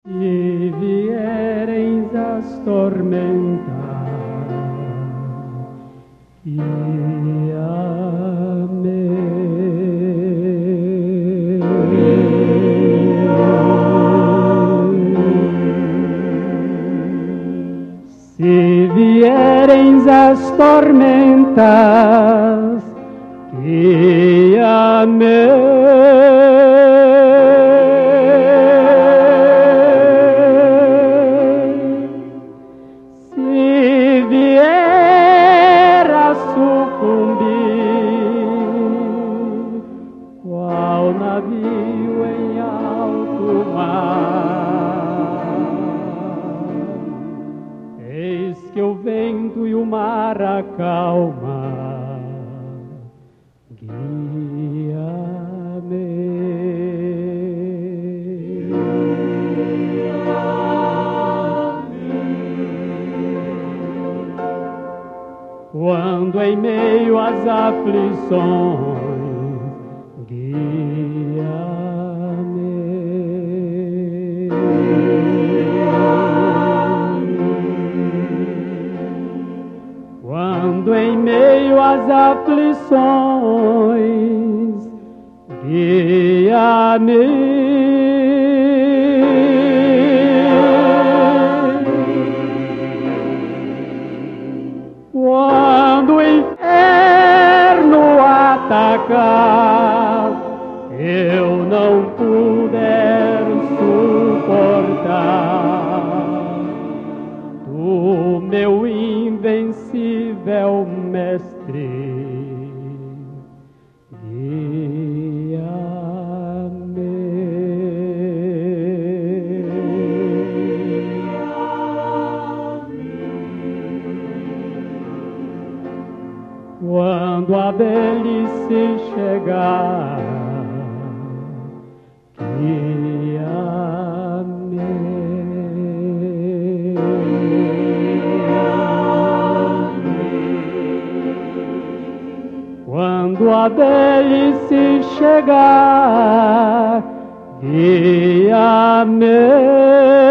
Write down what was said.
Se vierem as tormentas e se vierem as tormentas que se vier a sucumbir qual navio em alto mar, eis que o vento e o mar acalma. Quando em meio às aflições, guia-me. Quando em meio às aflições, guia-me. Quando o inferno atacar, eu não puder suportar, tu, meu invencível mestre, quando a velhice chegar, guia-me. Quando a velhice chegar, guia-me.